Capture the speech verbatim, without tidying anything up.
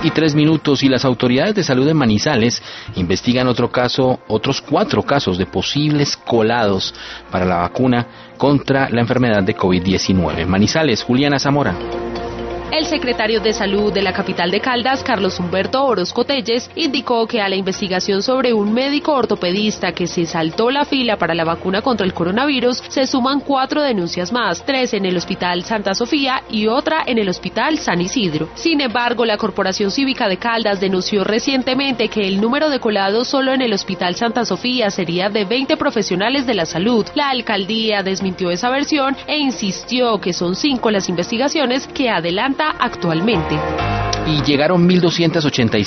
y tres minutos y las autoridades de salud en Manizales investigan otro caso, otros cuatro casos de posibles colados para la vacuna contra la enfermedad de COVID diecinueve. Manizales, Juliana Zamora. El secretario de Salud de la capital de Caldas, Carlos Humberto Orozco Telles, indicó que a la investigación sobre un médico ortopedista que se saltó la fila para la vacuna contra el coronavirus se suman cuatro denuncias más, tres en el Hospital Santa Sofía y otra en el Hospital San Isidro. Sin embargo, la Corporación Cívica de Caldas denunció recientemente que el número de colados solo en el Hospital Santa Sofía sería de veinte profesionales de la salud. La alcaldía desmintió esa versión e insistió que son cinco las investigaciones que adelanta actualmente. Y llegaron mil doscientas ochenta y